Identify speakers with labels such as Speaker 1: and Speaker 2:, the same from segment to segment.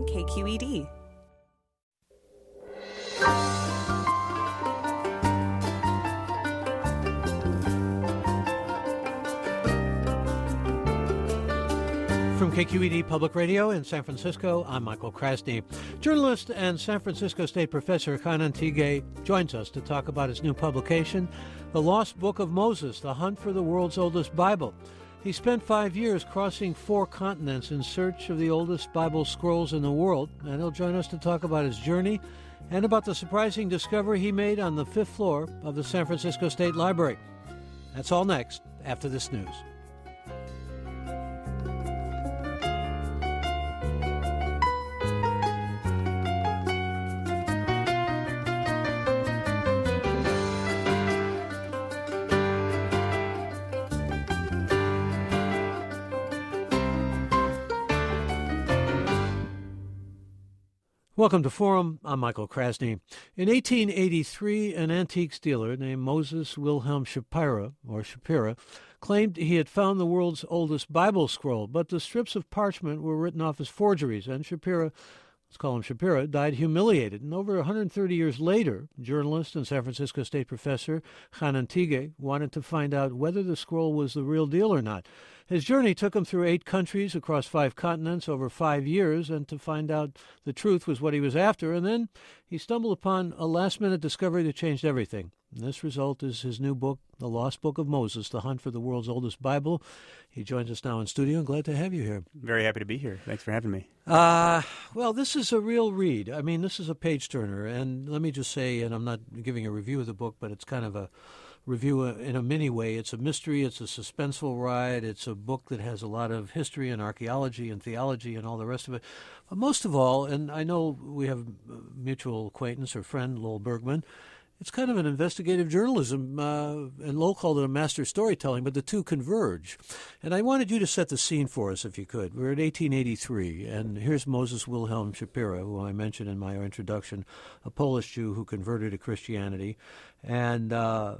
Speaker 1: KQED.
Speaker 2: From KQED Public Radio in San Francisco, I'm Michael Krasny. Journalist and San Francisco State professor Hanan Tigay joins us to talk about his new publication, The Lost Book of Moses, The Hunt for the World's Oldest Bible. He spent 5 years crossing 4 continents in search of the oldest Bible scrolls in the world, and he'll join us to talk about his journey and about the surprising discovery he made on the 5th floor of the San Francisco State Library. That's all next, after this news. Welcome to Forum. I'm Michael Krasny. In 1883, an antiques dealer named Moses Wilhelm Shapira, claimed he had found the world's oldest Bible scroll, but the strips of parchment were written off as forgeries, and Shapira, let's call him Shapira, died humiliated. And over 130 years later, journalist and San Francisco State professor Hanan Tigay wanted to find out whether the scroll was the real deal or not. His journey took him through 8 countries across 5 continents over 5 years, and to find out the truth was what he was after. And then he stumbled upon a last-minute discovery that changed everything. And this result is his new book, The Lost Book of Moses, The Hunt for the World's Oldest Bible. He joins us now in studio. I'm glad to have you here.
Speaker 3: Very happy to be here. Thanks for having me.
Speaker 2: Well, this is a real read. I mean, this is a page-turner. And let me just say, and I'm not giving a review of the book, but it's kind of a review in a mini way. It's a mystery. It's a suspenseful ride. It's a book that has a lot of history and archaeology and theology and all the rest of it. But most of all, and I know we have a mutual acquaintance or friend, Lowell Bergman, it's kind of an investigative journalism, and Lowell called it a master storytelling, but the two converge. And I wanted you to set the scene for us, if you could. We're in 1883, and here's Moses Wilhelm Shapira, who I mentioned in my introduction, a Polish Jew who converted to Christianity, and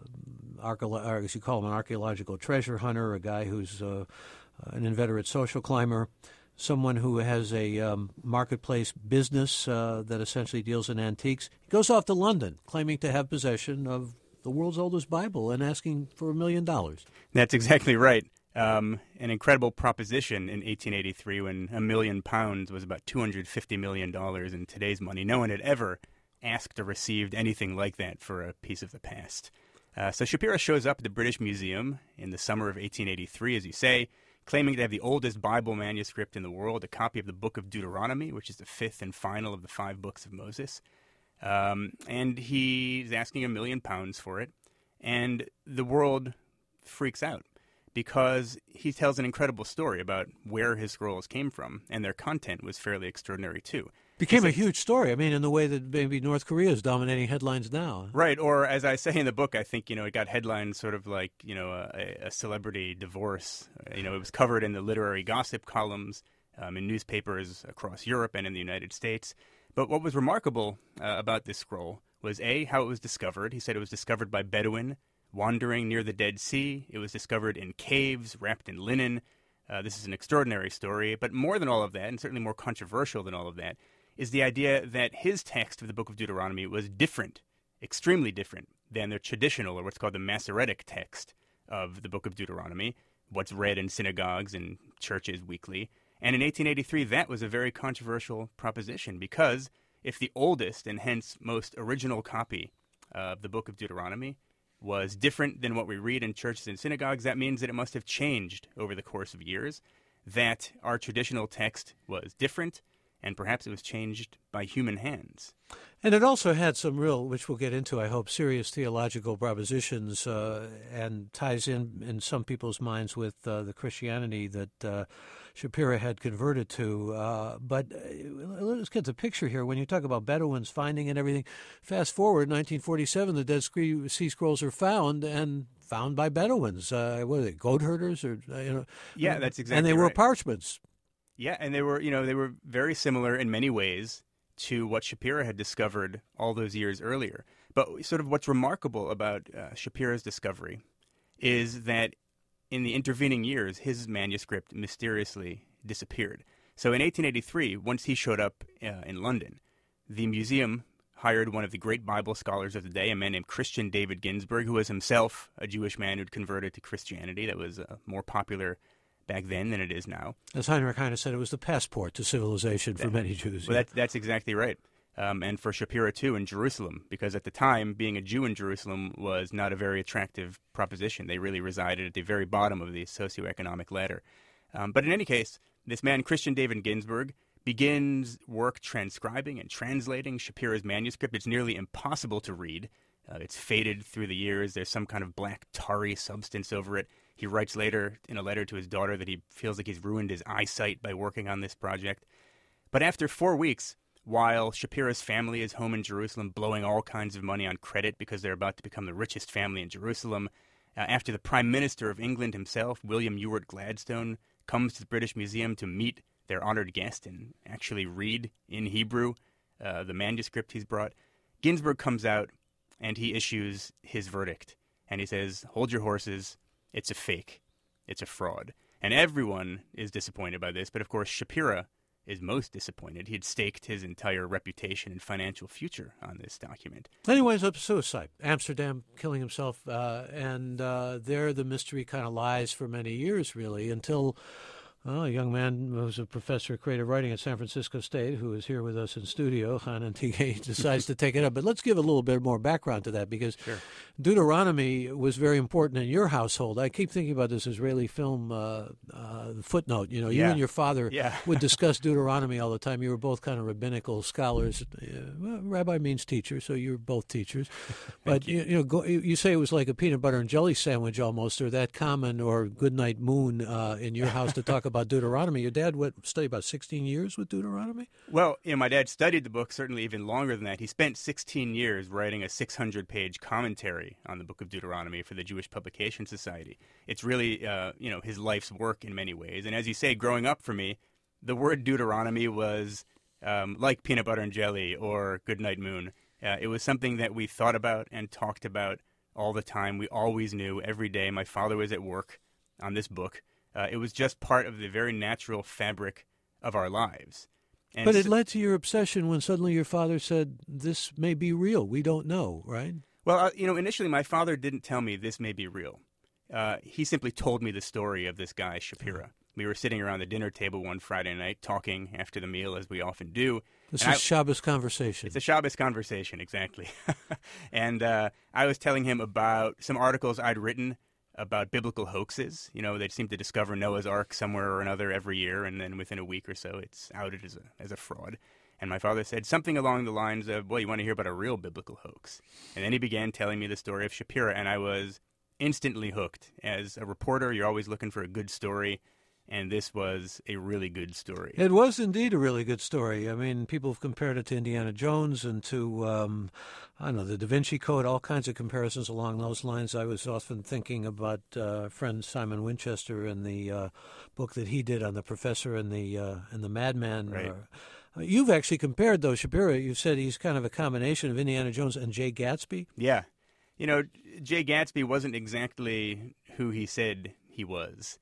Speaker 2: as you call him, an archaeological treasure hunter, a guy who's an inveterate social climber, someone who has a marketplace business that essentially deals in antiques. He goes off to London, claiming to have possession of the world's oldest Bible and asking for $1 million.
Speaker 3: That's exactly right. An incredible proposition in 1883 when £1 million was about $250 million in today's money. No one had ever asked or received anything like that for a piece of the past. So Shapira shows up at the British Museum in the summer of 1883, as you say, claiming to have the oldest Bible manuscript in the world, a copy of the Book of Deuteronomy, which is the 5th and final of the 5 books of Moses. And he's asking £1 million for it. And the world freaks out because he tells an incredible story about where his scrolls came from, and their content was fairly extraordinary, too.
Speaker 2: Became a huge story. I mean, in the way that maybe North Korea is dominating headlines now.
Speaker 3: Right, or as I say in the book, I think, it got headlines sort of like, a celebrity divorce. It was covered in the literary gossip columns, in newspapers across Europe and in the United States. But what was remarkable about this scroll was, A, how it was discovered. He said it was discovered by Bedouin wandering near the Dead Sea. It was discovered in caves, wrapped in linen. This is an extraordinary story. But more than all of that, and certainly more controversial than all of that, is the idea that his text of the Book of Deuteronomy was different, extremely different, than the traditional, or what's called the Masoretic text of the Book of Deuteronomy, what's read in synagogues and churches weekly. And in 1883, that was a very controversial proposition, because if the oldest and hence most original copy of the Book of Deuteronomy was different than what we read in churches and synagogues, that means that it must have changed over the course of years, that our traditional text was different, and perhaps it was changed by human hands.
Speaker 2: And it also had some real, which we'll get into, I hope, serious theological propositions, and ties in some people's minds with the Christianity that Shapira had converted to. But let's get the picture here. When you talk about Bedouins finding and everything, fast forward, 1947, the Dead Sea Scrolls are found, and found by Bedouins. What are they, goat herders?
Speaker 3: Yeah, that's exactly right.
Speaker 2: And they were parchments.
Speaker 3: Yeah, and they were very similar in many ways to what Shapira had discovered all those years earlier. But sort of what's remarkable about Shapira's discovery is that in the intervening years, his manuscript mysteriously disappeared. So in 1883, once he showed up in London, the museum hired one of the great Bible scholars of the day, a man named Christian David Ginsburg, who was himself a Jewish man who'd converted to Christianity. That was more popular back then than it is now.
Speaker 2: As Heinrich Heine said, it was the passport to civilization for many Jews.
Speaker 3: Well, that's exactly right. And for Shapira, too, in Jerusalem, because at the time, being a Jew in Jerusalem was not a very attractive proposition. They really resided at the very bottom of the socioeconomic ladder. But in any case, this man, Christian David Ginsburg, begins work transcribing and translating Shapira's manuscript. It's nearly impossible to read. It's faded through the years. There's some kind of black tarry substance over it. He writes later in a letter to his daughter that he feels like he's ruined his eyesight by working on this project. But after 4 weeks, while Shapira's family is home in Jerusalem blowing all kinds of money on credit because they're about to become the richest family in Jerusalem, after the Prime Minister of England himself, William Ewart Gladstone, comes to the British Museum to meet their honored guest and actually read in Hebrew the manuscript he's brought, Ginsburg comes out and he issues his verdict. And he says, hold your horses, it's a fake, it's a fraud. And everyone is disappointed by this, but of course Shapira is most disappointed. He had staked his entire reputation and financial future on this document.
Speaker 2: Then he winds up suicide, Amsterdam, killing himself, and there the mystery kind of lies for many years, really, until a young man who was a professor of creative writing at San Francisco State, who is here with us in studio, Han Antighe, decides to take it up. But let's give a little bit more background to that, because
Speaker 3: Sure.
Speaker 2: Deuteronomy was very important in your household. I keep thinking about this Israeli film Footnote. You know, you
Speaker 3: Yeah.
Speaker 2: and your father
Speaker 3: Yeah.
Speaker 2: would discuss Deuteronomy all the time. You were both kind of rabbinical scholars. Well, rabbi means teacher, so you were both teachers. But you say it was like a peanut butter and jelly sandwich almost, or that common, or Goodnight Moon in your house to talk about Deuteronomy. Your dad studied about 16 years with Deuteronomy?
Speaker 3: Well, my dad studied the book certainly even longer than that. He spent 16 years writing a 600-page commentary on the Book of Deuteronomy for the Jewish Publication Society. It's really, his life's work in many ways. And as you say, growing up for me, the word Deuteronomy was like peanut butter and jelly or Goodnight Moon. It was something that we thought about and talked about all the time. We always knew every day. My father was at work on this book. It was just part of the very natural fabric of our lives. And
Speaker 2: but it led to your obsession when suddenly your father said, this may be real. We don't know, right?
Speaker 3: Well, initially my father didn't tell me this may be real. He simply told me the story of this guy, Shapira. We were sitting around the dinner table one Friday night talking after the meal, as we often do.
Speaker 2: This is Shabbos conversation.
Speaker 3: It's a Shabbos conversation, exactly. And I was telling him about some articles I'd written about biblical hoaxes. They seem to discover Noah's Ark somewhere or another every year, and then within a week or so it's outed as a fraud. And my father said something along the lines of, well, you want to hear about a real biblical hoax? And then he began telling me the story of Shapira, and I was instantly hooked. As a reporter, you're always looking for a good story, and this was a really good story.
Speaker 2: It was indeed a really good story. I mean, people have compared it to Indiana Jones and to, the Da Vinci Code, all kinds of comparisons along those lines. I was often thinking about friend Simon Winchester and the book that he did on the professor and the madman.
Speaker 3: Right.
Speaker 2: You've actually compared, though, Shapira. You've said he's kind of a combination of Indiana Jones and Jay Gatsby.
Speaker 3: Yeah. Jay Gatsby wasn't exactly who he said he was.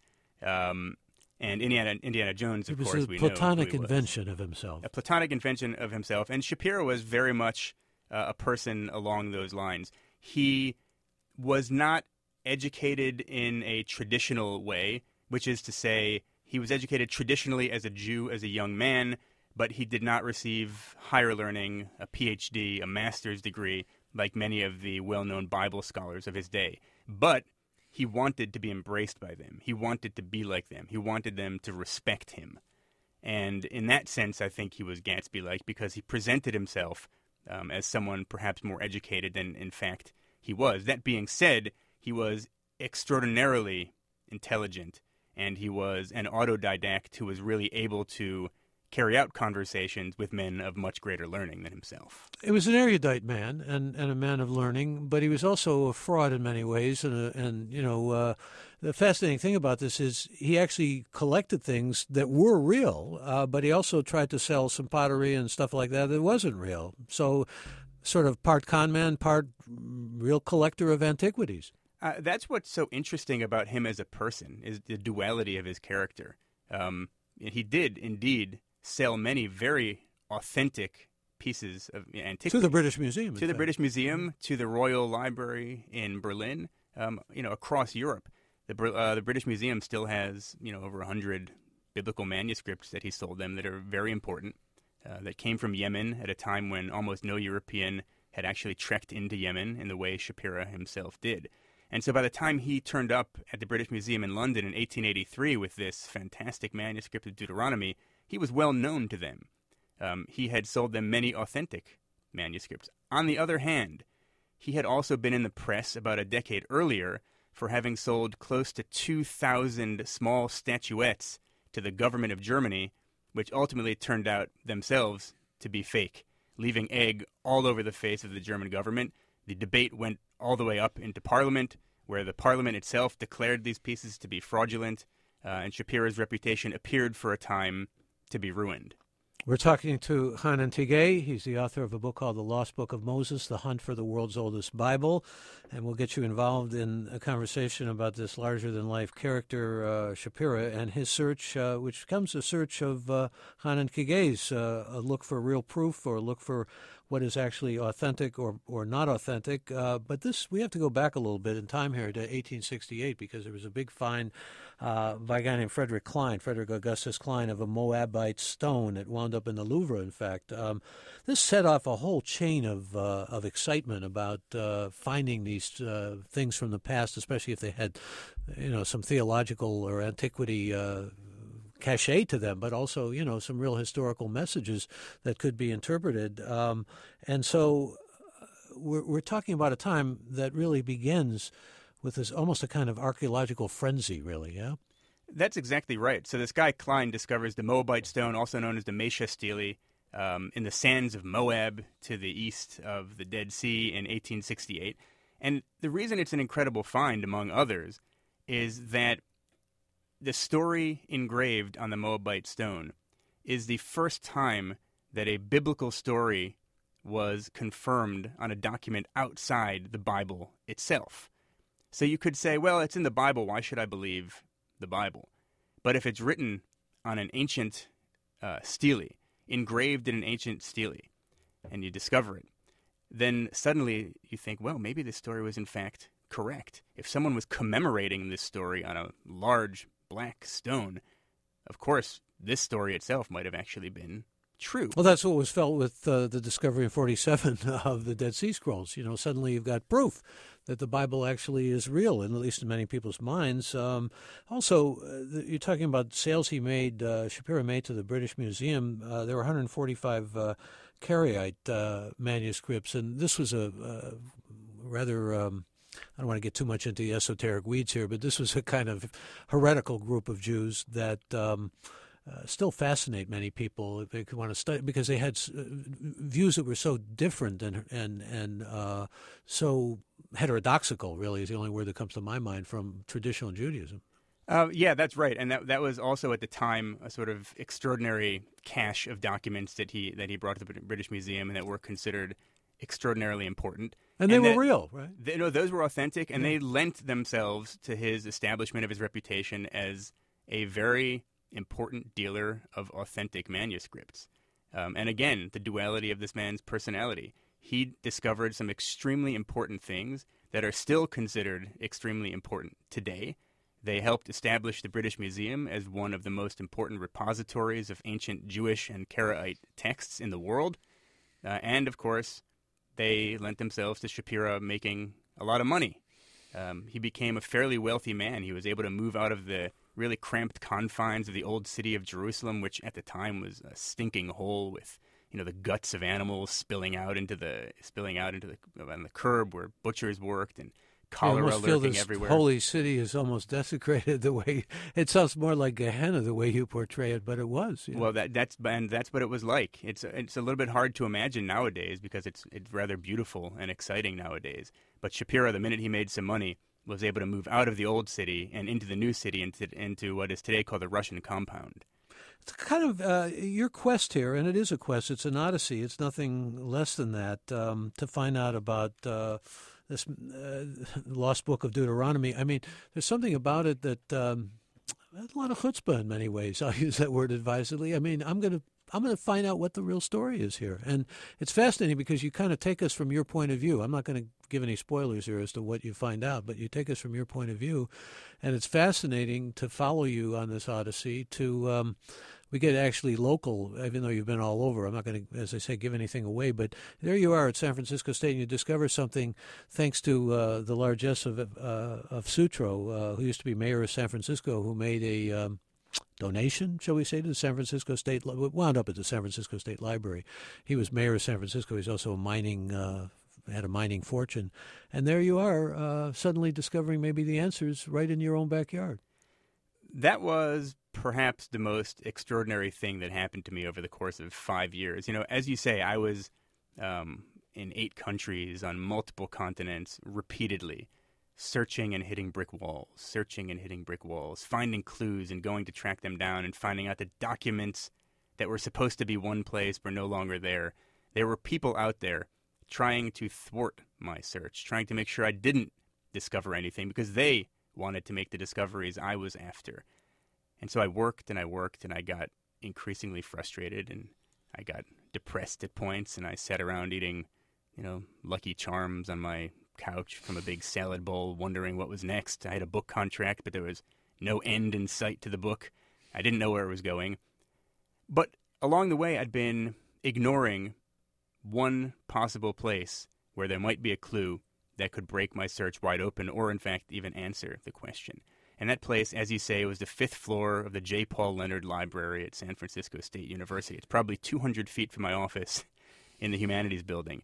Speaker 3: And Indiana Jones, of course, we know.
Speaker 2: It was a platonic invention of himself.
Speaker 3: A platonic invention of himself. And Shapira was very much a person along those lines. He was not educated in a traditional way, which is to say he was educated traditionally as a Jew, as a young man, but he did not receive higher learning, a PhD, a master's degree, like many of the well-known Bible scholars of his day. But he wanted to be embraced by them. He wanted to be like them. He wanted them to respect him. And in that sense, I think he was Gatsby-like because he presented himself as someone perhaps more educated than, in fact, he was. That being said, he was extraordinarily intelligent, and he was an autodidact who was really able to carry out conversations with men of much greater learning than himself.
Speaker 2: He was an erudite man and a man of learning, but he was also a fraud in many ways. The fascinating thing about this is he actually collected things that were real, but he also tried to sell some pottery and stuff like that wasn't real. So sort of part con man, part real collector of antiquities.
Speaker 3: That's what's so interesting about him as a person, is the duality of his character. he did indeed sell many very authentic pieces of antiquity
Speaker 2: to the British Museum.
Speaker 3: To the British Museum, to the Royal Library in Berlin, across Europe. The British Museum still has, over 100 biblical manuscripts that he sold them that are very important, that came from Yemen at a time when almost no European had actually trekked into Yemen in the way Shapira himself did. And so by the time he turned up at the British Museum in London in 1883 with this fantastic manuscript of Deuteronomy, he was well known to them. He had sold them many authentic manuscripts. On the other hand, he had also been in the press about a decade earlier for having sold close to 2,000 small statuettes to the government of Germany, which ultimately turned out themselves to be fake, leaving egg all over the face of the German government. The debate went all the way up into Parliament, where the Parliament itself declared these pieces to be fraudulent, and Shapira's reputation appeared for a time to be ruined.
Speaker 2: We're talking to Hanan Tigay. He's the author of a book called The Lost Book of Moses, The Hunt for the World's Oldest Bible. And we'll get you involved in a conversation about this larger-than-life character, Shapira, and his search, which becomes a search of Hanan Tigay's, a look for real proof or a look for what is actually authentic or not authentic. But we have to go back a little bit in time here to 1868 because there was a big find by a guy named Frederick Augustus Klein, of a Moabite stone that wound up in the Louvre, in fact. This set off a whole chain of excitement about finding these things from the past, especially if they had, some theological or antiquity cachet to them, but also, some real historical messages that could be interpreted. And so we're talking about a time that really begins with this almost a kind of archaeological frenzy, really, yeah?
Speaker 3: That's exactly right. So this guy Klein discovers the Moabite stone, also known as the Mesha Stele, in the sands of Moab to the east of the Dead Sea in 1868. And the reason it's an incredible find, among others, is that the story engraved on the Moabite stone is the first time that a biblical story was confirmed on a document outside the Bible itself. So you could say, well, it's in the Bible, why should I believe the Bible? But if it's written on an ancient stele, engraved in an ancient stele, and you discover it, then suddenly you think, well, maybe this story was in fact correct. If someone was commemorating this story on a large black stone, of course, this story itself might have actually been true.
Speaker 2: Well, that's what was felt with the discovery in 47 of the Dead Sea Scrolls. Suddenly you've got proof that the Bible actually is real, and at least in many people's minds. Also, you're talking about sales Shapira made to the British Museum. There were 145 Karaite manuscripts, and this was a rather... I don't want to get too much into the esoteric weeds here, but this was a kind of heretical group of Jews that still fascinate many people if they want to study, because they had views that were so different and so heterodoxical, really, is the only word that comes to my mind, from traditional Judaism.
Speaker 3: Yeah, that's right. And that was also at the time a sort of extraordinary cache of documents that he brought to the British Museum and that were considered extraordinarily important.
Speaker 2: And they were real, right?
Speaker 3: Those were authentic, and they lent themselves to his establishment of his reputation as a very important dealer of authentic manuscripts. And again, the duality of this man's personality. He discovered some extremely important things that are still considered extremely important today. They helped establish the British Museum as one of the most important repositories of ancient Jewish and Karaite texts in the world. And, of course, they lent themselves to Shapira making a lot of money. He became a fairly wealthy man. He was able to move out of the really cramped confines of the old city of Jerusalem, which at the time was a stinking hole with, the guts of animals spilling out on the curb where butchers worked, and cholera lurking everywhere.
Speaker 2: Holy city is almost desecrated. The way it sounds more like Gehenna the way you portray it, but it was.
Speaker 3: Well, that's what it was like. It's a little bit hard to imagine nowadays because it's rather beautiful and exciting nowadays. But Shapira, the minute he made some money, was able to move out of the old city and into the new city, into what is today called the Russian compound.
Speaker 2: It's kind of your quest here, and it is a quest. It's an odyssey. It's nothing less than that, to find out about this lost book of Deuteronomy. I mean, there's something about it that a lot of chutzpah in many ways. I'll use that word advisedly. I mean, I'm going to find out what the real story is here. And it's fascinating because you kind of take us from your point of view. I'm not going to give any spoilers here as to what you find out, but you take us from your point of view. And it's fascinating to follow you on this odyssey to we get actually local, even though you've been all over. I'm not going to, as I say, give anything away, but there you are at San Francisco State, and you discover something thanks to the largesse of Sutro, who used to be mayor of San Francisco, who made a donation, shall we say, to the San Francisco State, wound up at the San Francisco State Library. He was mayor of San Francisco. He's also had a mining fortune. And there you are, suddenly discovering maybe the answers right in your own backyard.
Speaker 3: That was perhaps the most extraordinary thing that happened to me over the course of 5 years. You know, as you say, I was in 8 countries on multiple continents repeatedly, searching and hitting brick walls, finding clues and going to track them down and finding out that documents that were supposed to be one place were no longer there. There were people out there trying to thwart my search, trying to make sure I didn't discover anything because they wanted to make the discoveries I was after. And so I worked and I got increasingly frustrated and I got depressed at points, and I sat around eating, Lucky Charms on my couch from a big salad bowl, wondering what was next. I had a book contract, but there was no end in sight to the book. I didn't know where it was going. But along the way, I'd been ignoring one possible place where there might be a clue that could break my search wide open, or in fact even answer the question. And that place, as you say, was the 5th floor of the J. Paul Leonard Library at San Francisco State University. It's probably 200 feet from my office in the Humanities Building.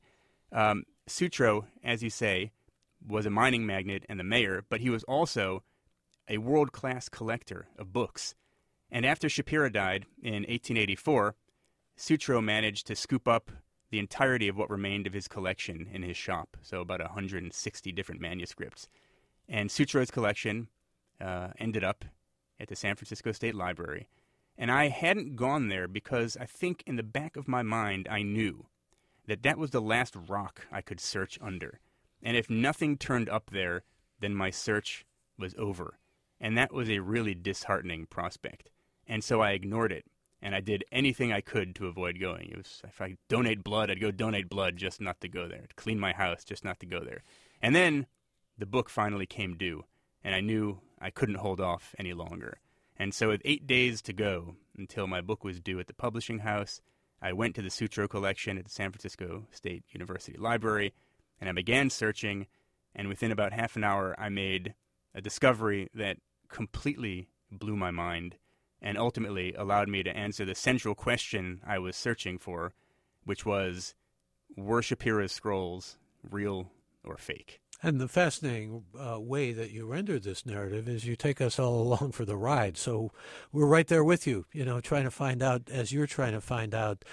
Speaker 3: Sutro, as you say, was a mining magnate and the mayor, but he was also a world-class collector of books. And after Shapira died in 1884, Sutro managed to scoop up the entirety of what remained of his collection in his shop, so about 160 different manuscripts. And Sutro's collection ended up at the San Francisco State Library. And I hadn't gone there because I think in the back of my mind I knew that was the last rock I could search under. And if nothing turned up there, then my search was over. And that was a really disheartening prospect. And so I ignored it. And I did anything I could to avoid going. It was, if I donate blood, I'd go donate blood just not to go there. I'd clean my house just not to go there. And then the book finally came due, and I knew I couldn't hold off any longer. And so with 8 days to go until my book was due at the publishing house, I went to the Sutro collection at the San Francisco State University Library, and I began searching, and within about half an hour, I made a discovery that completely blew my mind and ultimately allowed me to answer the central question I was searching for, which was, were Shapira's scrolls real or fake?
Speaker 2: And the fascinating way that you render this narrative is you take us all along for the ride. So we're right there with you, trying to find out, as you're trying to find out.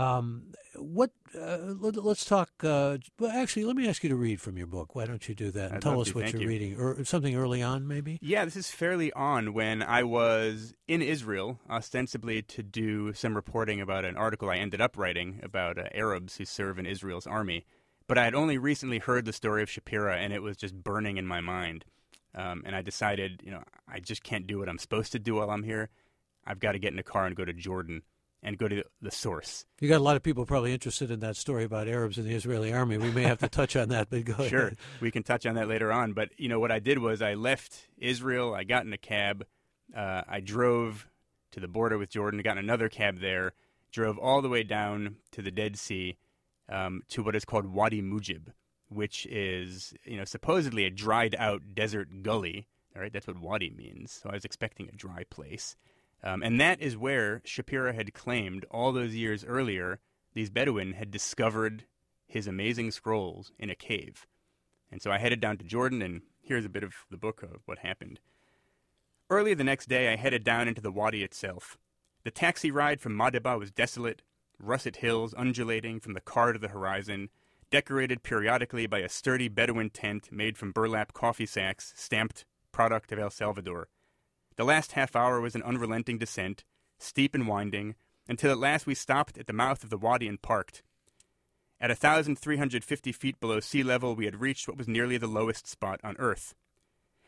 Speaker 2: Let's talk. Well, actually, let me ask you to read from your book. Why don't you do that and tell us what you're reading? Or something early on, maybe?
Speaker 3: Yeah, this is fairly on when I was in Israel, ostensibly to do some reporting about an article I ended up writing about Arabs who serve in Israel's army. But I had only recently heard the story of Shapira, and it was just burning in my mind. And I decided, I just can't do what I'm supposed to do while I'm here. I've got to get in a car and go to Jordan and go to the source.
Speaker 2: You got a lot of people probably interested in that story about Arabs in the Israeli army. We may have to touch on that, but go ahead.
Speaker 3: Sure, we can touch on that later on. But, what I did was I left Israel, I got in a cab, I drove to the border with Jordan, got in another cab there, drove all the way down to the Dead Sea, to what is called Wadi Mujib, which is, supposedly a dried-out desert gully. All right, that's what Wadi means. So I was expecting a dry place. And that is where Shapira had claimed all those years earlier these Bedouin had discovered his amazing scrolls in a cave. And so I headed down to Jordan, and here's a bit of the book of what happened. Early the next day, I headed down into the Wadi itself. The taxi ride from Madaba was desolate, russet hills undulating from the car to the horizon, decorated periodically by a sturdy Bedouin tent made from burlap coffee sacks stamped product of El Salvador. The last half hour was an unrelenting descent, steep and winding, until at last we stopped at the mouth of the wadi and parked. At 1,350 feet below sea level, we had reached what was nearly the lowest spot on Earth.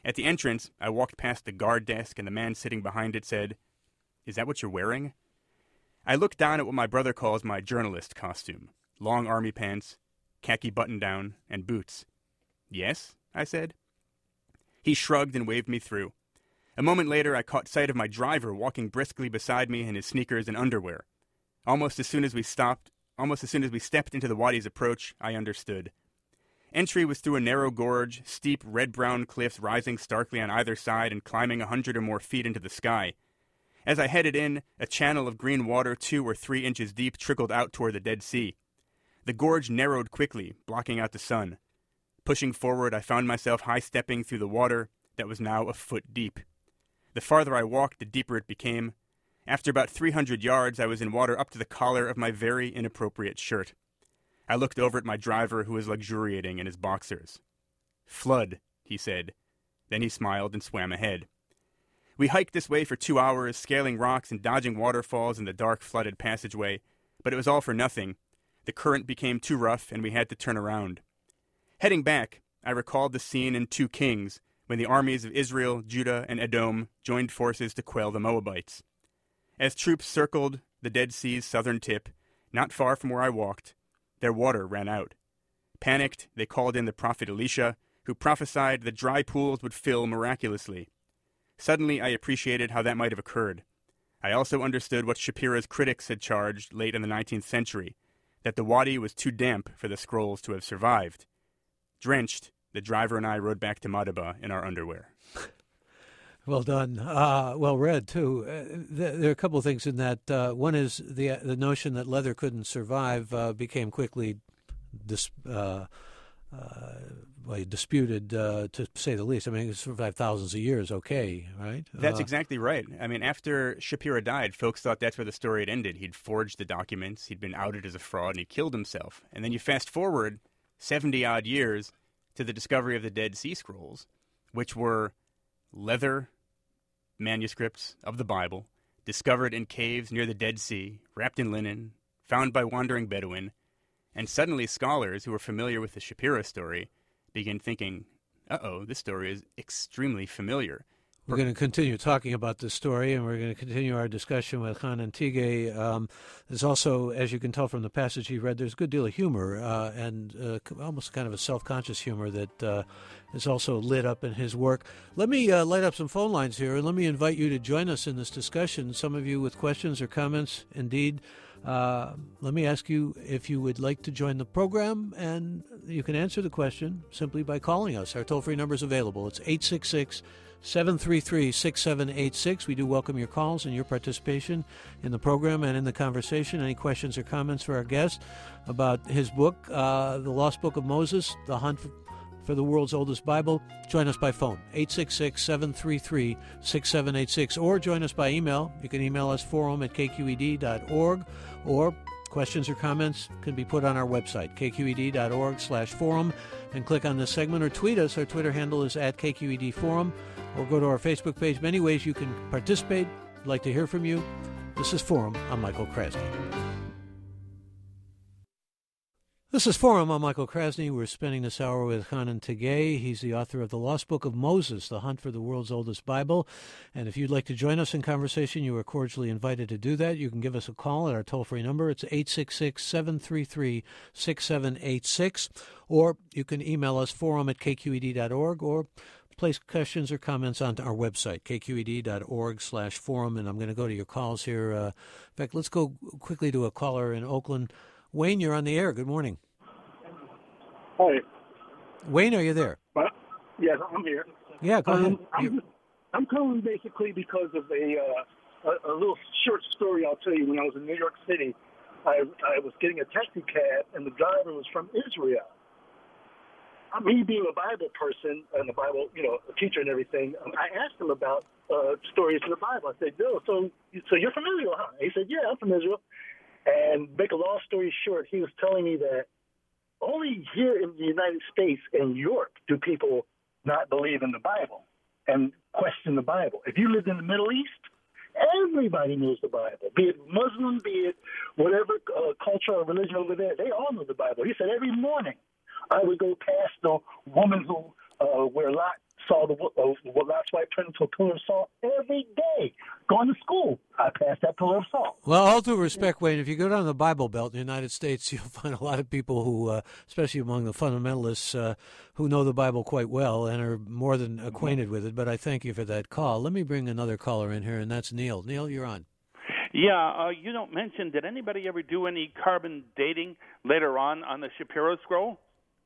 Speaker 3: At the entrance, I walked past the guard desk, and the man sitting behind it said, "Is that what you're wearing?" I looked down at what my brother calls my journalist costume: long army pants, khaki button-down, and boots. "Yes?" I said. He shrugged and waved me through. A moment later, I caught sight of my driver walking briskly beside me in his sneakers and underwear. Almost as soon as we stepped into the wadi's approach, I understood. Entry was through a narrow gorge, steep red-brown cliffs rising starkly on either side and climbing 100 or more feet into the sky. As I headed in, a channel of green water 2 or 3 inches deep trickled out toward the Dead Sea. The gorge narrowed quickly, blocking out the sun. Pushing forward, I found myself high-stepping through the water that was now a foot deep. The farther I walked, the deeper it became. After about 300 yards, I was in water up to the collar of my very inappropriate shirt. I looked over at my driver, who was luxuriating in his boxers. "Flood," he said. Then he smiled and swam ahead. We hiked this way for 2 hours, scaling rocks and dodging waterfalls in the dark, flooded passageway, but it was all for nothing. The current became too rough, and we had to turn around. Heading back, I recalled the scene in 2 Kings, when the armies of Israel, Judah, and Edom joined forces to quell the Moabites. As troops circled the Dead Sea's southern tip, not far from where I walked, their water ran out. Panicked, they called in the prophet Elisha, who prophesied that dry pools would fill miraculously. Suddenly, I appreciated how that might have occurred. I also understood what Shapira's critics had charged late in the 19th century, that the wadi was too damp for the scrolls to have survived. Drenched, the driver and I rode back to Madaba in our underwear.
Speaker 2: Well done. Well read, too. There are a couple of things in that. One is the notion that leather couldn't survive became quickly disputed, to say the least. I mean, it survived thousands of years, okay, right?
Speaker 3: That's exactly right. I mean, after Shapira died, folks thought that's where the story had ended. He'd forged the documents, he'd been outed as a fraud, and he killed himself. And then you fast forward 70-odd years to the discovery of the Dead Sea Scrolls, which were leather manuscripts of the Bible, discovered in caves near the Dead Sea, wrapped in linen, found by wandering Bedouin, and suddenly scholars who were familiar with the Shapira story begin thinking, this story is extremely familiar.
Speaker 2: We're going to continue talking about this story, and we're going to continue our discussion with Hanan Tigay. There's also, as you can tell from the passage he read, there's a good deal of humor and almost kind of a self-conscious humor that is also lit up in his work. Let me light up some phone lines here, and let me invite you to join us in this discussion. Some of you with questions or comments, indeed. Let me ask you if you would like to join the program, and you can answer the question simply by calling us. Our toll-free number is available. It's 866-733-6786. We do welcome your calls and your participation in the program and in the conversation. Any questions or comments for our guest about his book, The Lost Book of Moses, The Hunt for the World's Oldest Bible, join us by phone, 866-733-6786, or join us by email. You can email us, forum@kqed.org, or questions or comments can be put on our website, kqed.org/forum, and click on this segment, or tweet us. Our Twitter handle is @KQEDforum, or go to our Facebook page. Many ways you can participate. I'd like to hear from you. This is Forum. I'm Michael Krasny. This is Forum. I'm Michael Krasny. We're spending this hour with Hanan Tigay. He's the author of The Lost Book of Moses, The Hunt for the World's Oldest Bible. And if you'd like to join us in conversation, you are cordially invited to do that. You can give us a call at our toll-free number. It's 866-733-6786. Or you can email us, forum@kqed.org, or place questions or comments on our website, kqed.org/forum. And I'm going to go to your calls here. In fact, let's go quickly to a caller in Oakland. Wayne, you're on the air. Good morning.
Speaker 1: Hi.
Speaker 2: Wayne, are you there?
Speaker 1: Yes, I'm here.
Speaker 2: Yeah, go ahead.
Speaker 1: I'm calling basically because of a little short story I'll tell you. When I was in New York City, I was getting a taxi cab, and the driver was from Israel. Me being a Bible person and a Bible, a teacher and everything, I asked him about stories in the Bible. I said, "No, so you're from Israel, huh?" He said, "Yeah, I'm from Israel." And make a long story short, he was telling me that only here in the United States and Europe do people not believe in the Bible and question the Bible. If you lived in the Middle East, everybody knows the Bible, be it Muslim, be it whatever culture or religion over there, they all know the Bible. He said every morning I would go past the woman who wear saw the last white turn into a pillar of salt every day. Going to school, I passed that pillar of salt.
Speaker 2: Well, all due respect, Wayne, if you go down the Bible Belt in the United States, you'll find a lot of people who, especially among the fundamentalists, who know the Bible quite well and are more than acquainted with it. But I thank you for that call. Let me bring another caller in here, and that's Neil. Neil, you're on.
Speaker 4: Yeah, you don't mention, did anybody ever do any carbon dating later on the Shapiro scroll?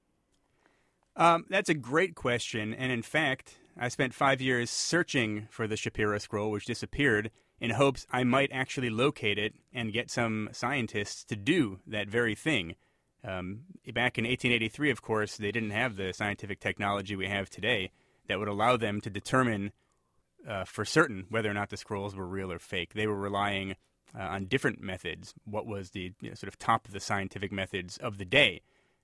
Speaker 3: That's a great question, and in fact, I spent 5 years searching for the Shapiro scroll, which disappeared, in hopes I might actually locate it and get some scientists to do that very thing. Back in 1883, of course, they didn't have the scientific technology we have today that would allow them to determine for certain whether or not the scrolls were real or fake. They were relying on different methods. What was the sort of top of the scientific methods of the day?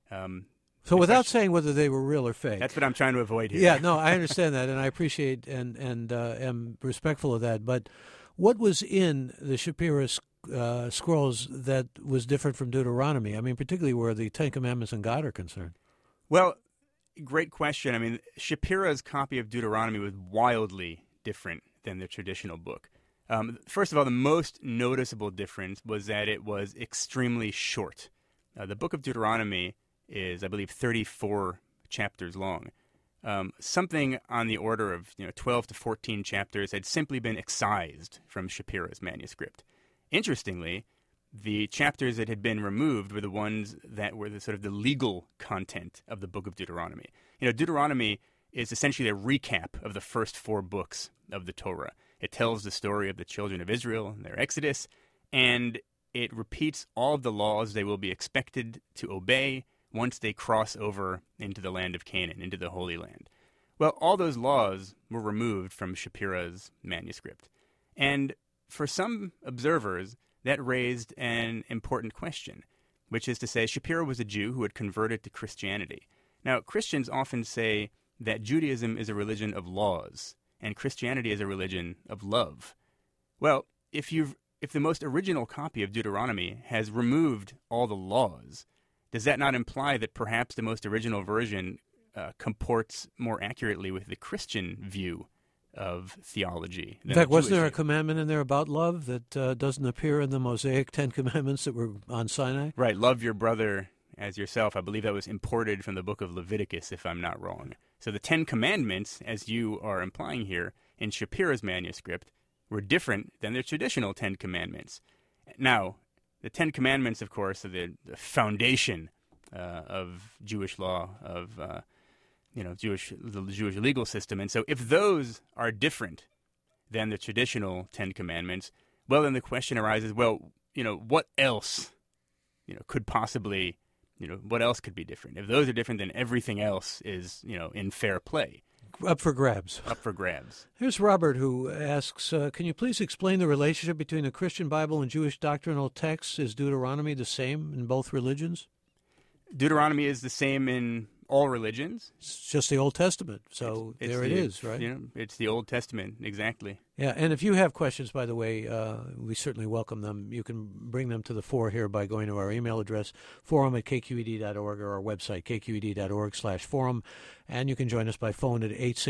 Speaker 2: So without saying whether they were real or fake.
Speaker 3: That's what I'm trying to avoid here.
Speaker 2: Yeah, no, I understand that, and I appreciate and am respectful of that. But what was in the Shapiro scrolls that was different from Deuteronomy? I mean, particularly where the Ten Commandments and God are concerned.
Speaker 3: Well, great question. I mean, Shapiro's copy of Deuteronomy was wildly different than the traditional book. First of all, the most noticeable difference was that it was extremely short. The book of Deuteronomy is, I believe, 34 chapters long. Something on the order of 12 to 14 chapters had simply been excised from Shapiro's manuscript. Interestingly, the chapters that had been removed were the ones that were the sort of the legal content of the book of Deuteronomy. Deuteronomy is essentially a recap of the first 4 books of the Torah. It tells the story of the children of Israel and their exodus, and it repeats all of the laws they will be expected to obey once they cross over into the land of Canaan, into the Holy Land. Well, all those laws were removed from Shapiro's manuscript. And for some observers, that raised an important question, which is to say Shapiro was a Jew who had converted to Christianity. Now, Christians often say that Judaism is a religion of laws, and Christianity is a religion of love. Well, if the most original copy of Deuteronomy has removed all the laws, does that not imply that perhaps the most original version comports more accurately with the Christian view of theology?
Speaker 2: In fact, wasn't there a commandment in there about love that doesn't appear in the Mosaic 10 Commandments that were on Sinai?
Speaker 3: Right, love your brother as yourself. I believe that was imported from the book of Leviticus, if I'm not wrong. So the 10 Commandments, as you are implying here, in Shapiro's manuscript, were different than the traditional 10 Commandments. Now, the 10 Commandments, of course, are the foundation of Jewish law, of the Jewish legal system. And so if those are different than the traditional 10 Commandments, well, then the question arises, well, what else, could possibly, what else could be different? If those are different, then everything else is, in fair play.
Speaker 2: Up for grabs.
Speaker 3: Up for grabs.
Speaker 2: Here's Robert, who asks, can you please explain the relationship between the Christian Bible and Jewish doctrinal texts? Is Deuteronomy the same in both religions?
Speaker 3: Deuteronomy is the same in all religions.
Speaker 2: It's just the Old Testament, so
Speaker 3: it's
Speaker 2: there it is, right?
Speaker 3: It's the Old Testament, exactly.
Speaker 2: Yeah, and if you have questions, by the way, we certainly welcome them. You can bring them to the fore here by going to our email address, forum@kqed.org, or our website, kqed.org/forum, and you can join us by phone at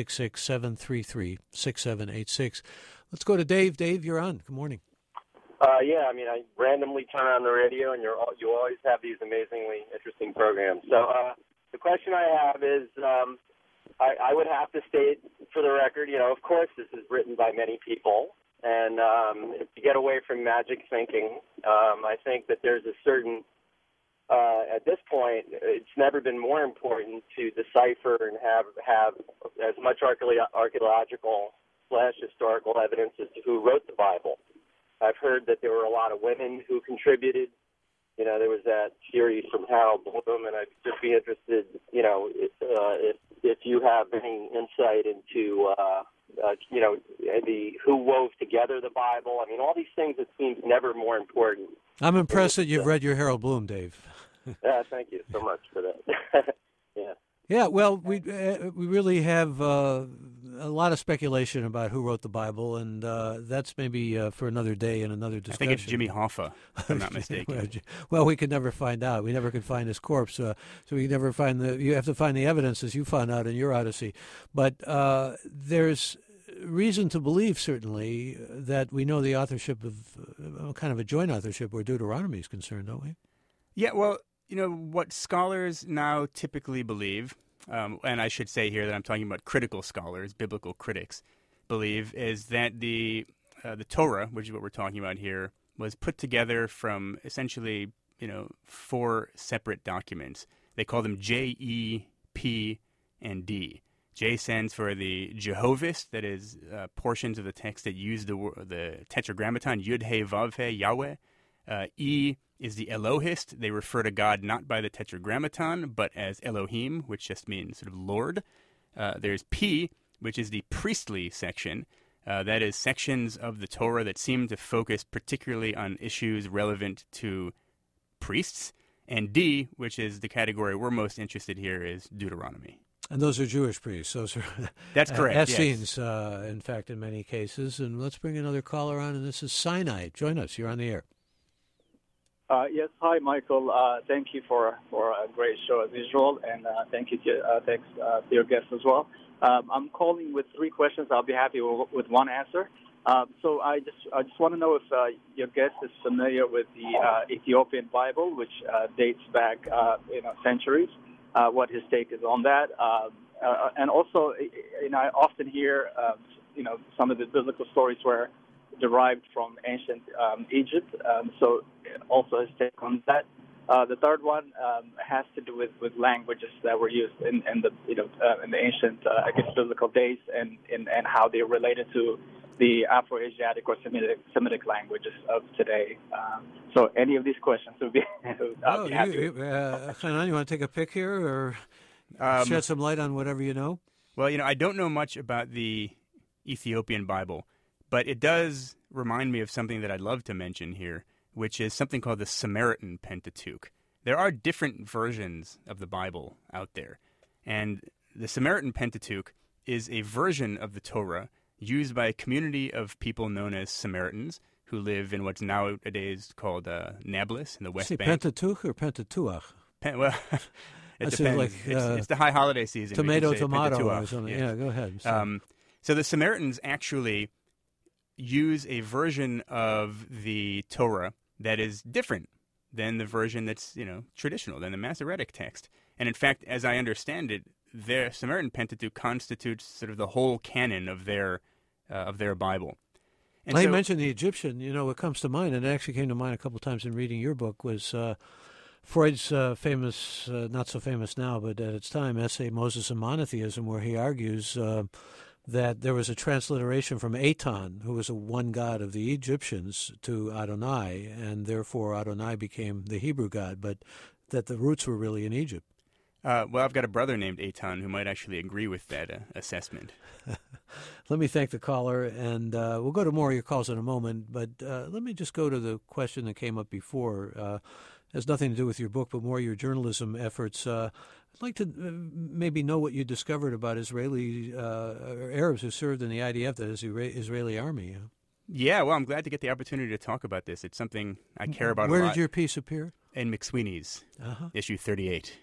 Speaker 2: 866-733-6786. Let's go to Dave. Dave, you're on. Good morning.
Speaker 5: Yeah, I randomly turn on the radio, and you always have these amazingly interesting programs. So the question I have is, I would have to state for the record, of course this is written by many people, and to get away from magic thinking, I think that there's a certain, at this point, it's never been more important to decipher and have as much archaeological/historical evidence as to who wrote the Bible. I've heard that there were a lot of women who contributed. There was that series from Harold Bloom, and I'd just be interested, if you have any insight into, who wove together the Bible. All these things, it seems never more important.
Speaker 2: I'm impressed that you've read your Harold Bloom, Dave.
Speaker 5: Thank you so much for that. Yeah.
Speaker 2: Yeah, well, we really have a lot of speculation about who wrote the Bible, and that's maybe for another day and another discussion.
Speaker 3: I think it's Jimmy Hoffa, if I'm not mistaken.
Speaker 2: Well, we could never find out. We never could find his corpse, so we never find you have to find the evidence, as you found out in your Odyssey. But there's reason to believe, certainly, that we know the authorship of kind of a joint authorship where Deuteronomy is concerned, don't we?
Speaker 3: Yeah, well, what scholars now typically believe, and I should say here that I'm talking about critical scholars, biblical critics, believe, is that the Torah, which is what we're talking about here, was put together from essentially, 4 separate documents. They call them J, E, P, and D. J stands for the Jehovist, that is portions of the text that use the Tetragrammaton, Yud, He, Vav, He, Yahweh. E is the Elohist. They refer to God not by the Tetragrammaton, but as Elohim, which just means sort of Lord. There's P, which is the priestly section. That is sections of the Torah that seem to focus particularly on issues relevant to priests. And D, which is the category we're most interested here, is Deuteronomy.
Speaker 2: And those are Jewish priests. Those are
Speaker 3: That's correct.
Speaker 2: Essenes, in fact, in many cases. And let's bring another caller on, and this is Sinai. Join us. You're on the air.
Speaker 6: Yes, hi, Michael. Thank you for a great show as usual, and thanks to your guests as well. I'm calling with 3 questions. I'll be happy with one answer. So I just want to know if your guest is familiar with the Ethiopian Bible, which dates back centuries. What his take is on that, and also, I often hear some of the biblical stories were derived from ancient Egypt. So also his take on that. The third one has to do with languages that were used in the ancient biblical days and how they related to the Afro-Asiatic or Semitic languages of today. So any of these questions would be happy.
Speaker 2: Hanan, you want to take a pick here or shed some light on whatever you know?
Speaker 3: Well, I don't know much about the Ethiopian Bible, but it does remind me of something that I'd love to mention here, which is something called the Samaritan Pentateuch. There are different versions of the Bible out there, and the Samaritan Pentateuch is a version of the Torah used by a community of people known as Samaritans who live in what's nowadays called Nablus in the West Bank.
Speaker 2: Pentateuch or Pentatuach?
Speaker 3: Well, it depends.
Speaker 2: Like,
Speaker 3: it's the high holiday season.
Speaker 2: Tomato or
Speaker 3: Pentatuach.
Speaker 2: something.
Speaker 3: Yeah,
Speaker 2: go ahead.
Speaker 3: So the Samaritans actually use a version of the Torah that is different than the version that's, traditional, than the Masoretic text. And in fact, as I understand it, their Samaritan Pentateuch constitutes sort of the whole canon of their Bible. And
Speaker 2: I mentioned the Egyptian. What comes to mind, and it actually came to mind a couple of times in reading your book, was Freud's famous, not so famous now, but at its time, essay Moses and Monotheism, where he argues that there was a transliteration from Aton, who was a one god of the Egyptians, to Adonai, and therefore Adonai became the Hebrew god, but that the roots were really in Egypt.
Speaker 3: Well, I've got a brother named Aton who might actually agree with that assessment.
Speaker 2: Let me thank the caller, and we'll go to more of your calls in a moment, but let me just go to the question that came up before. It has nothing to do with your book, but more your journalism efforts. I'd like to maybe know what you discovered about Israeli Arabs who served in the IDF, that is the Israeli army.
Speaker 3: Yeah, well, I'm glad to get the opportunity to talk about this. It's something I care about a lot.
Speaker 2: Where did your piece appear?
Speaker 3: In McSweeney's, issue 38.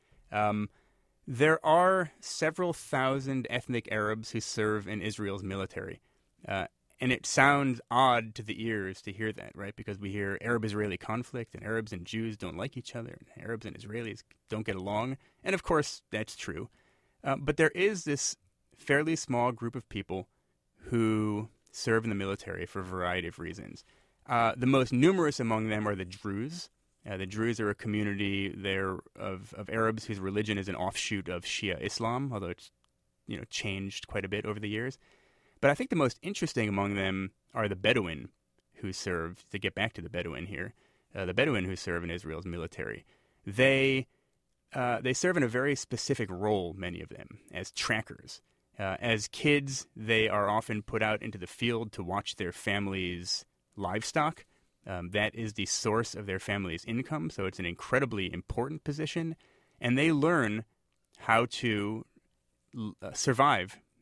Speaker 3: There are several thousand ethnic Arabs who serve in Israel's military. And it sounds odd to the ears to hear that, right? Because we hear Arab-Israeli conflict, and Arabs and Jews don't like each other, and Arabs and Israelis don't get along. And of course, that's true. But there is this fairly small group of people who serve in the military for a variety of reasons. The most numerous among them are the Druze. The Druze are a community there of Arabs whose religion is an offshoot of Shia Islam, although it's changed quite a bit over the years. But I think the most interesting among them are the Bedouin who serve, to get back to the Bedouin here, the Bedouin who serve in Israel's military. They serve in a very specific role, many of them, as trackers. As kids, they are often put out into the field to watch their family's livestock. That is the source of their family's income, so it's an incredibly important position. And they learn how to survive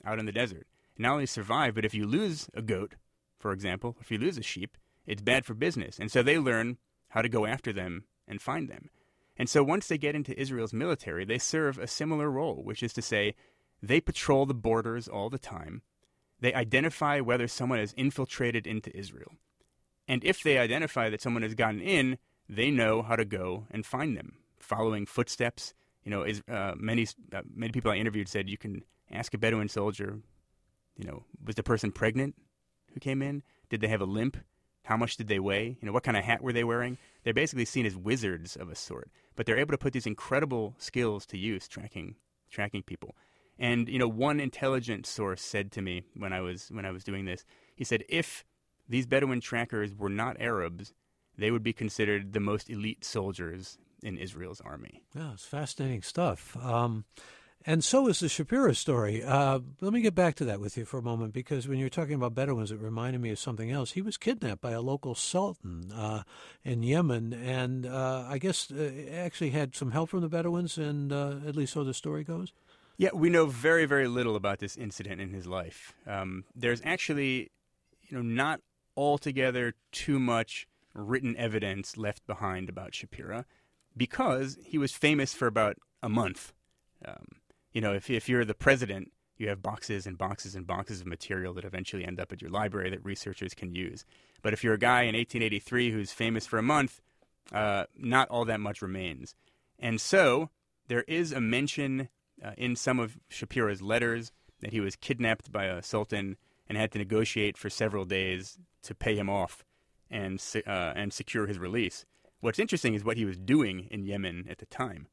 Speaker 3: out in the desert. And not only survive, but if you lose a goat, for example, if you lose a sheep, it's bad for business. And so they learn how to go after them and find them. And so once they get into Israel's military, they serve a similar role, which is to say they patrol the borders all the time. They identify whether someone has infiltrated into Israel. And if they identify that someone has gotten in, they know how to go and find them, following footsteps. You know, many people I interviewed said you can ask a Bedouin soldier, you know, was the person pregnant who came in? Did they have a limp? How much did they weigh? You know, what kind of hat were they wearing? They're basically seen as wizards of a sort, but they're able to put these incredible skills to use tracking people. And you know, one intelligence source said to me when I was doing this, he said, if these Bedouin trackers were not Arabs, they would be considered the most elite soldiers in Israel's army.
Speaker 2: Yeah, it's fascinating stuff. And so is the Shapiro story. Let me get back to that with you for a moment, because when you're talking about Bedouins, it reminded me of something else. He was kidnapped by a local sultan in Yemen, and I guess actually had some help from the Bedouins, and at least so the story goes.
Speaker 3: Yeah, we know very, very little about this incident in his life. There's actually, you know, not altogether too much written evidence left behind about Shapiro, because he was famous for about a month. You know, if you're the president, you have boxes and boxes and boxes of material that eventually end up at your library that researchers can use. But if you're a guy in 1883 who's famous for a month, not all that much remains. And so there is a mention in some of Shapiro's letters that he was kidnapped by a sultan and had to negotiate for several days to pay him off and secure his release. What's interesting is what he was doing in Yemen at the time.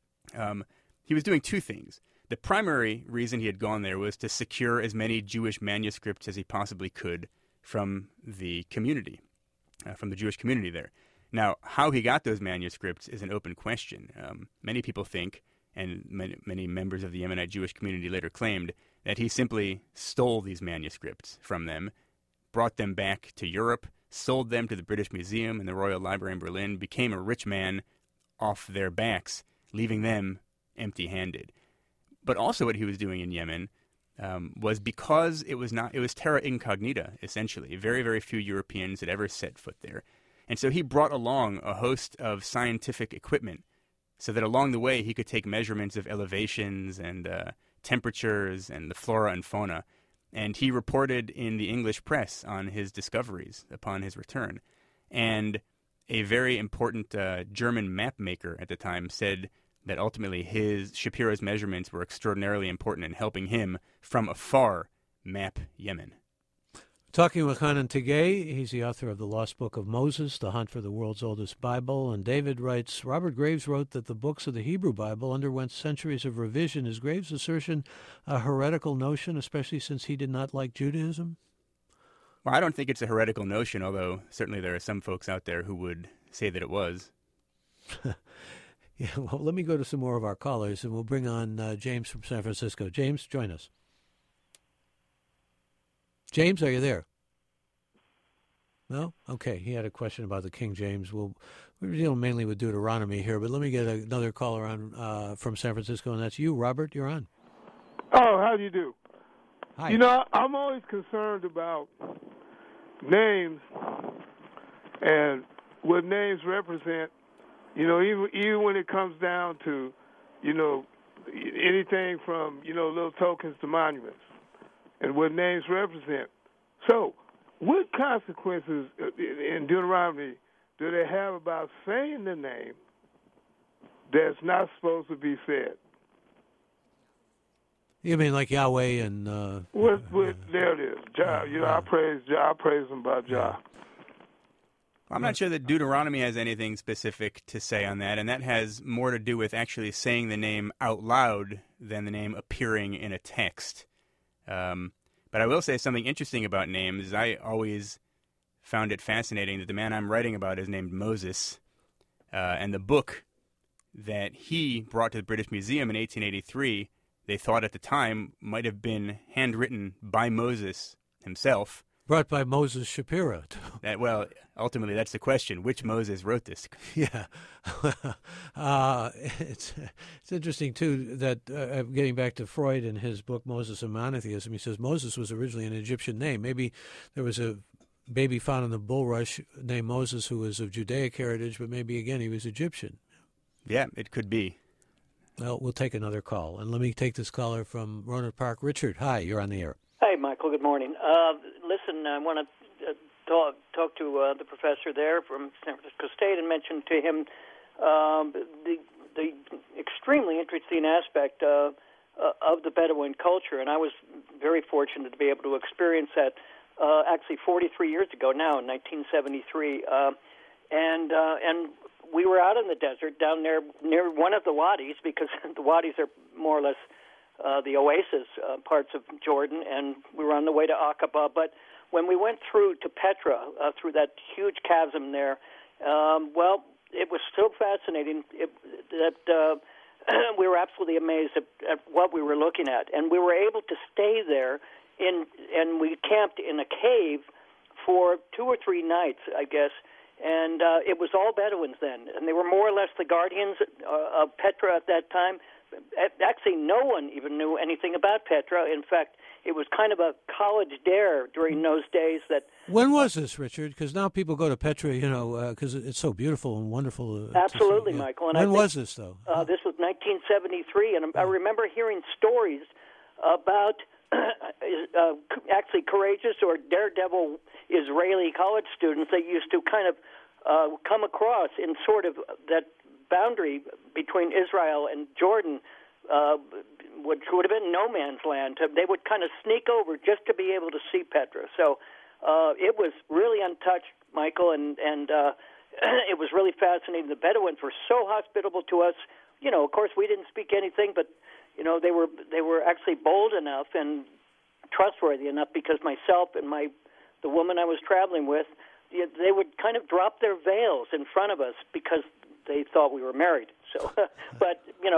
Speaker 3: He was doing two things. The primary reason he had gone there was to secure as many Jewish manuscripts as he possibly could from the community, from the Jewish community there. Now, how he got those manuscripts is an open question. Many people think, and many members of the Yemenite Jewish community later claimed, that he simply stole these manuscripts from them, brought them back to Europe, sold them to the British Museum and the Royal Library in Berlin, became a rich man off their backs, leaving them empty-handed. But also what he was doing in Yemen was, because it was terra incognita, essentially. Very, very few Europeans had ever set foot there. And so he brought along a host of scientific equipment so that along the way he could take measurements of elevations and temperatures and the flora and fauna. And he reported in the English press on his discoveries upon his return. And a very important German map maker at the time said that ultimately Shapiro's measurements were extraordinarily important in helping him from afar map Yemen.
Speaker 2: Talking with Hanan Tegay, he's the author of The Lost Book of Moses, The Hunt for the World's Oldest Bible. And David writes, Robert Graves wrote that the books of the Hebrew Bible underwent centuries of revision. Is Graves' assertion a heretical notion, especially since he did not like Judaism?
Speaker 3: Well, I don't think it's a heretical notion, although certainly there are some folks out there who would say that it was.
Speaker 2: Yeah, well, let me go to some more of our callers, and we'll bring on James from San Francisco. James, join us. James, are you there? No? Okay, he had a question about the King James. We're dealing mainly with Deuteronomy here, but let me get another caller on from San Francisco, and that's you, Robert. You're on.
Speaker 7: Oh, how do you do?
Speaker 2: Hi.
Speaker 7: You know, I'm always concerned about names and what names represent. You know, even when it comes down to, you know, anything from, you know, little tokens to monuments and what names represent. So, what consequences in Deuteronomy do they have about saying the name that's not supposed to be said?
Speaker 2: You mean like Yahweh and...
Speaker 7: there it is. Jah. You know, I praise him by Jah.
Speaker 3: I'm not sure that Deuteronomy has anything specific to say on that, and that has more to do with actually saying the name out loud than the name appearing in a text. But I will say something interesting about names. I always found it fascinating that the man I'm writing about is named Moses, and the book that he brought to the British Museum in 1883, they thought at the time might have been handwritten by Moses himself,
Speaker 2: Brought by Moses Shapiro.
Speaker 3: Well, ultimately, that's the question. Which Moses wrote this?
Speaker 2: Yeah. It's interesting, too, that getting back to Freud and his book, Moses and Monotheism, he says Moses was originally an Egyptian name. Maybe there was a baby found in the bulrush named Moses who was of Judaic heritage, but maybe, again, he was Egyptian.
Speaker 3: Yeah, it could be.
Speaker 2: Well, we'll take another call. And let me take this caller from Roanoke Park. Richard, hi, you're on the air.
Speaker 8: Hi, Michael. Good morning. Listen, I want to talk to the professor there from San Francisco State and mention to him the extremely interesting aspect of the Bedouin culture. And I was very fortunate to be able to experience that actually 43 years ago now, in 1973. And we were out in the desert down there near one of the wadis, because the wadis are more or less the oasis parts of Jordan, and we were on the way to Aqaba. But when we went through to Petra, through that huge chasm there, well, it was so fascinating that we were absolutely amazed at what we were looking at. And we were able to stay there, and we camped in a cave for 2 or 3 nights, I guess. And it was all Bedouins then, and they were more or less the guardians of Petra at that time. Actually, no one even knew anything about Petra. In fact, it was kind of a college dare during those days. That
Speaker 2: when was this, Richard? Because now people go to Petra, because it's so beautiful and wonderful.
Speaker 8: Absolutely,
Speaker 2: yeah.
Speaker 8: Michael. And
Speaker 2: when was this, though?
Speaker 8: This was 1973, and I remember hearing stories about actually courageous or daredevil Israeli college students that used to kind of come across in sort of that boundary between Israel and Jordan, which would have been no man's land. They would kind of sneak over just to be able to see Petra. So it was really untouched, Michael, and it was really fascinating. The Bedouins were so hospitable to us. Of course, we didn't speak anything, but they were actually bold enough and trustworthy enough, because myself and the woman I was traveling with, they would kind of drop their veils in front of us because they thought we were married. So, but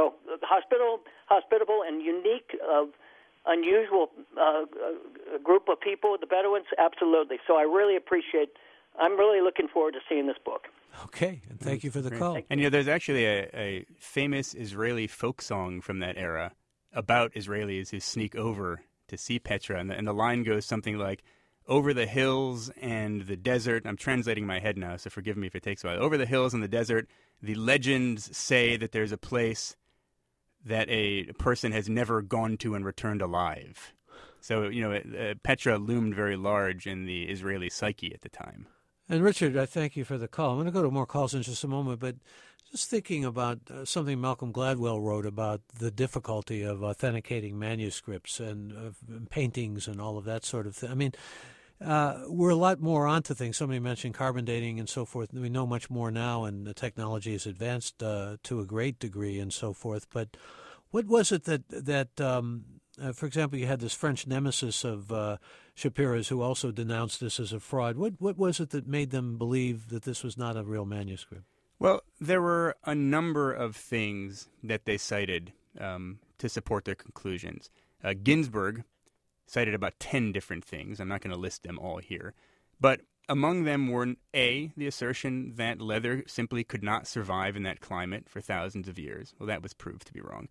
Speaker 8: hospitable and unique, unusual group of people, the Bedouins, absolutely. So I'm really looking forward to seeing this book.
Speaker 2: Okay, and thank you for the call.
Speaker 3: And there's actually a famous Israeli folk song from that era about Israelis who sneak over to see Petra, and the line goes something like, "Over the hills and the desert," I'm translating in my head now, so forgive me if it takes a while. "Over the hills and the desert, the legends say that there's a place that a person has never gone to and returned alive." So, Petra loomed very large in the Israeli psyche at the time.
Speaker 2: And Richard, I thank you for the call. I'm going to go to more calls in just a moment, but just thinking about something Malcolm Gladwell wrote about the difficulty of authenticating manuscripts and paintings and all of that sort of thing. I mean, we're a lot more onto things. Somebody mentioned carbon dating and so forth. We know much more now, and the technology has advanced to a great degree and so forth. But what was it that for example, you had this French nemesis of Shapiro's who also denounced this as a fraud. What was it that made them believe that this was not a real manuscript?
Speaker 3: Well, there were a number of things that they cited to support their conclusions. Ginsburg cited about 10 different things. I'm not going to list them all here. But among them were, A, the assertion that leather simply could not survive in that climate for thousands of years. Well, that was proved to be wrong.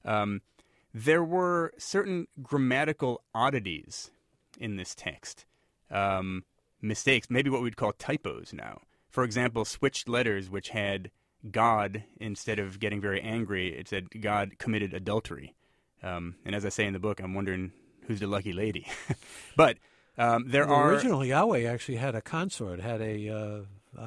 Speaker 3: There were certain grammatical oddities in this text, mistakes, maybe what we'd call typos now. For example, switched letters which had God, instead of getting very angry, it said God committed adultery. And as I say in the book, I'm wondering who's the lucky lady. But
Speaker 2: originally, Yahweh actually had a consort, had a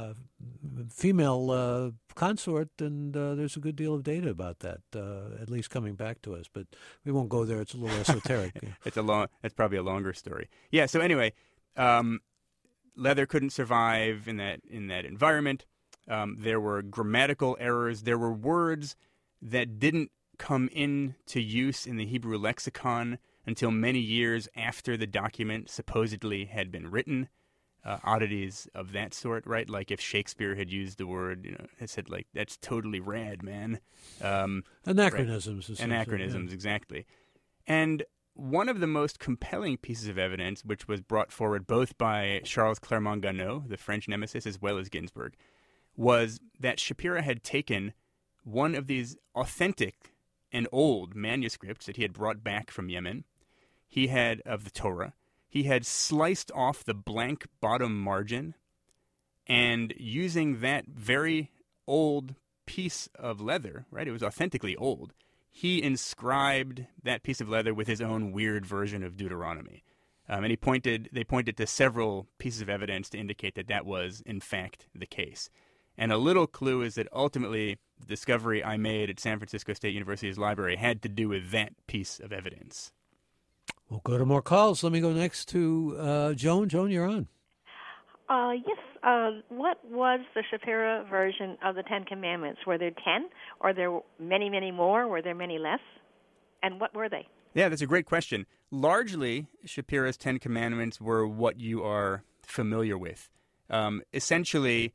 Speaker 2: female consort, and there's a good deal of data about that, at least coming back to us. But we won't go there. It's a little esoteric.
Speaker 3: That's probably a longer story. Yeah. So anyway, leather couldn't survive in that environment. There were grammatical errors. There were words that didn't come into use in the Hebrew lexicon until many years after the document supposedly had been written. Oddities of that sort, right? Like if Shakespeare had used the word, it said like, "That's totally rad, man."
Speaker 2: Anachronisms.
Speaker 3: Right? Anachronisms, yeah. Exactly. And one of the most compelling pieces of evidence, which was brought forward both by Charles Clermont-Ganneau, the French nemesis, as well as Ginsburg, was that Shapira had taken one of these authentic and old manuscripts that he had brought back from Yemen, of the Torah. He had sliced off the blank bottom margin, and using that very old piece of leather, right, it was authentically old, he inscribed that piece of leather with his own weird version of Deuteronomy. And they pointed to several pieces of evidence to indicate that that was, in fact, the case. And a little clue is that ultimately the discovery I made at San Francisco State University's library had to do with that piece of evidence.
Speaker 2: We'll go to more calls. Let me go next to Joan. Joan, you're on.
Speaker 9: Yes. What was the Shapira version of the Ten Commandments? Were there 10? Or there many, many more? Were there many less? And what were they?
Speaker 3: Yeah, that's a great question. Largely, Shapira's 10 Commandments were what you are familiar with. Essentially,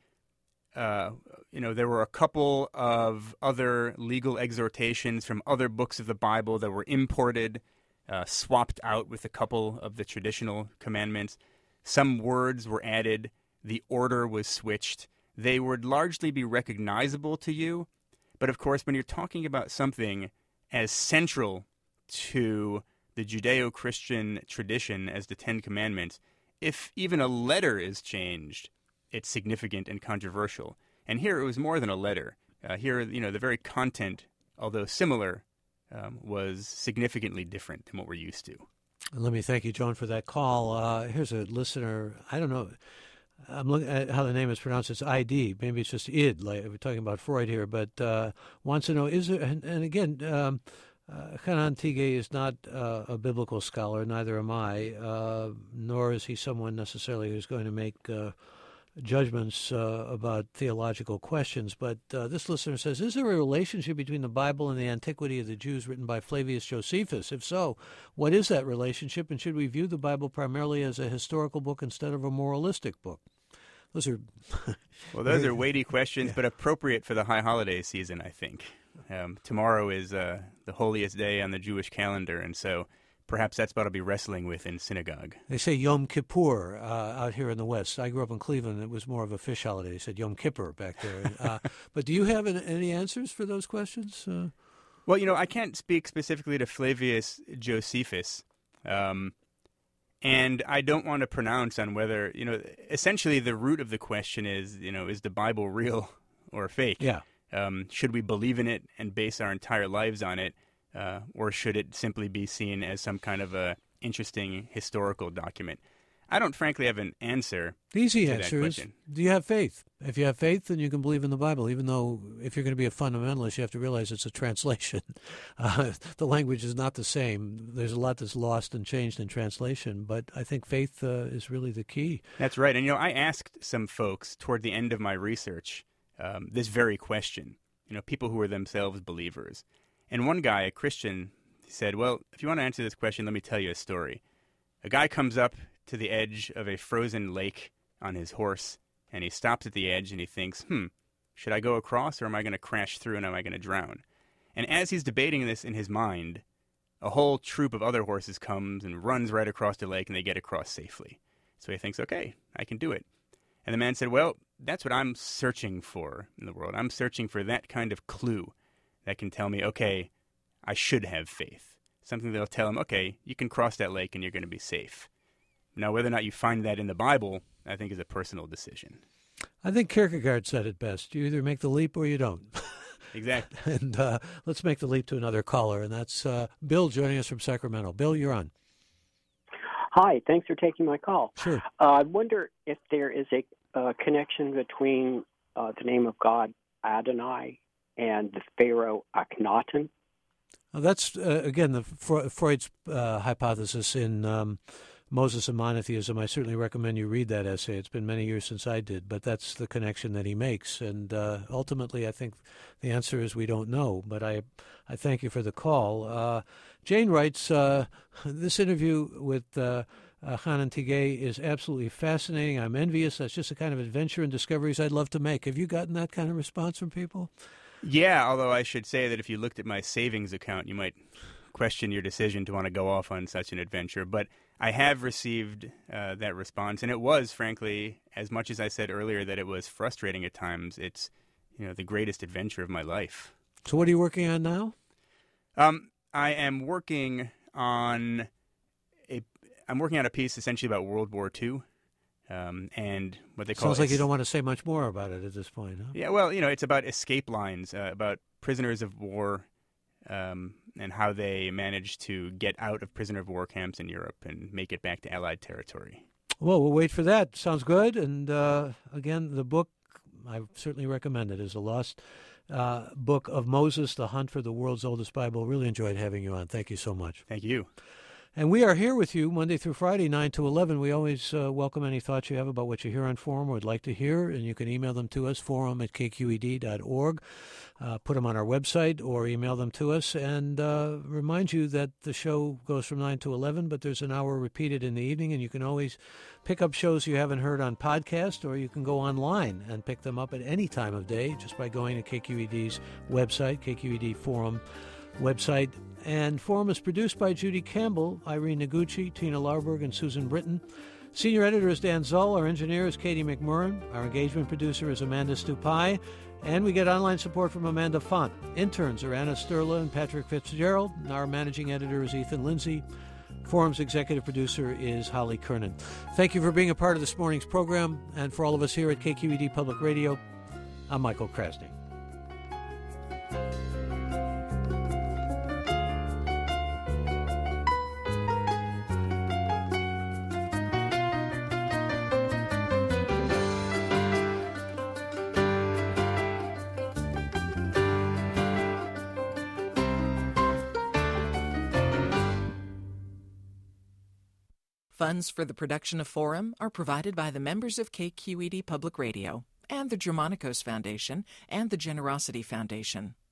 Speaker 3: there were a couple of other legal exhortations from other books of the Bible that were imported, swapped out with a couple of the traditional commandments. Some words were added. The order was switched. They would largely be recognizable to you. But of course, when you're talking about something as central to the Judeo-Christian tradition as the Ten Commandments, if even a letter is changed, it's significant and controversial. And here it was more than a letter. Here, the very content, although similar, was significantly different than what we're used to.
Speaker 2: Let me thank you, Joan, for that call. Here's a listener. I don't know. I'm looking at how the name is pronounced. It's ID. Maybe it's just id. Like we're talking about Freud here, but wants to know: is there? And again, Hanan Tigay is not a biblical scholar. Neither am I. Nor is he someone necessarily who's going to make judgments about theological questions. But this listener says, is there a relationship between the Bible and the Antiquity of the Jews written by Flavius Josephus? If so, what is that relationship? And should we view the Bible primarily as a historical book instead of a moralistic book? Those are
Speaker 3: those are weighty questions, but appropriate for the high holiday season, I think. Tomorrow is the holiest day on the Jewish calendar, and so perhaps that's what I'll be wrestling with in synagogue.
Speaker 2: They say Yom Kippur out here in the West. I grew up in Cleveland. It was more of a fish holiday. They said Yom Kippur back there. But do you have any answers for those questions?
Speaker 3: Well, I can't speak specifically to Flavius Josephus. And I don't want to pronounce on whether, essentially the root of the question is the Bible real or fake?
Speaker 2: Yeah.
Speaker 3: Should we believe in it and base our entire lives on it? Or should it simply be seen as some kind of a interesting historical document? I don't frankly have an answer.
Speaker 2: The easy answer is, do you have faith? If you have faith, then you can believe in the Bible, even though if you're going to be a fundamentalist, you have to realize it's a translation. The language is not the same. There's a lot that's lost and changed in translation, but I think faith is really the key.
Speaker 3: That's right. And, I asked some folks toward the end of my research this very question, people who were themselves believers. And one guy, a Christian, said, well, if you want to answer this question, let me tell you a story. A guy comes up to the edge of a frozen lake on his horse, and he stops at the edge and he thinks, should I go across or am I going to crash through and am I going to drown? And as he's debating this in his mind, a whole troop of other horses comes and runs right across the lake and they get across safely. So he thinks, okay, I can do it. And the man said, well, that's what I'm searching for in the world. I'm searching for that kind of clue that can tell me, okay, I should have faith. Something that'll tell him, okay, you can cross that lake and you're going to be safe. Now, whether or not you find that in the Bible, I think is a personal decision.
Speaker 2: I think Kierkegaard said it best. You either make the leap or you don't.
Speaker 3: Exactly.
Speaker 2: And let's make the leap to another caller, and that's Bill joining us from Sacramento. Bill, you're on.
Speaker 10: Hi, thanks for taking my call.
Speaker 2: Sure.
Speaker 10: I wonder if there is a connection between the name of God, Adonai, and the Pharaoh Akhenaten.
Speaker 2: That's, again, Freud's hypothesis in Moses and Monotheism. I certainly recommend you read that essay. It's been many years since I did, but that's the connection that he makes. And ultimately, I think the answer is we don't know, but I thank you for the call. Jane writes, this interview with Hanan Tigay is absolutely fascinating. I'm envious. That's just the kind of adventure and discoveries I'd love to make. Have you gotten that kind of response from people?
Speaker 3: Yeah, although I should say that if you looked at my savings account, you might question your decision to want to go off on such an adventure, but I have received that response, and it was, frankly, as much as I said earlier that it was frustrating at times, it's the greatest adventure of my life.
Speaker 2: So what are you working on now?
Speaker 3: I am working on a piece essentially about World War II. And what they call
Speaker 2: sounds like you don't want to say much more about it at this point, huh?
Speaker 3: Yeah, well, it's about escape lines, about prisoners of war, and how they managed to get out of prisoner of war camps in Europe and make it back to Allied territory.
Speaker 2: Well, we'll wait for that. Sounds good. And again, the book, I certainly recommend it, is The Lost Book of Moses, The Hunt for the World's Oldest Bible. Really enjoyed having you on. Thank you so much.
Speaker 3: Thank you.
Speaker 2: And we are here with you Monday through Friday, 9 to 11. We always welcome any thoughts you have about what you hear on Forum or would like to hear, and you can email them to us, forum@kqed.org. Put them on our website or email them to us. And remind you that the show goes from 9 to 11, but there's an hour repeated in the evening, and you can always pick up shows you haven't heard on podcast, or you can go online and pick them up at any time of day just by going to KQED's website, KQED Forum website. And Forum is produced by Judy Campbell, Irene Noguchi, Tina Larberg, and Susan Britton. Senior editor is Dan Zull. Our engineer is Katie McMurran. Our engagement producer is Amanda Stupai. And we get online support from Amanda Font. Interns are Anna Sterla and Patrick Fitzgerald. And our managing editor is Ethan Lindsay. Forum's executive producer is Holly Kernan. Thank you for being a part of this morning's program. And for all of us here at KQED Public Radio, I'm Michael Krasny.
Speaker 11: Funds for the production of Forum are provided by the members of KQED Public Radio and the Germanicos Foundation and the Generosity Foundation.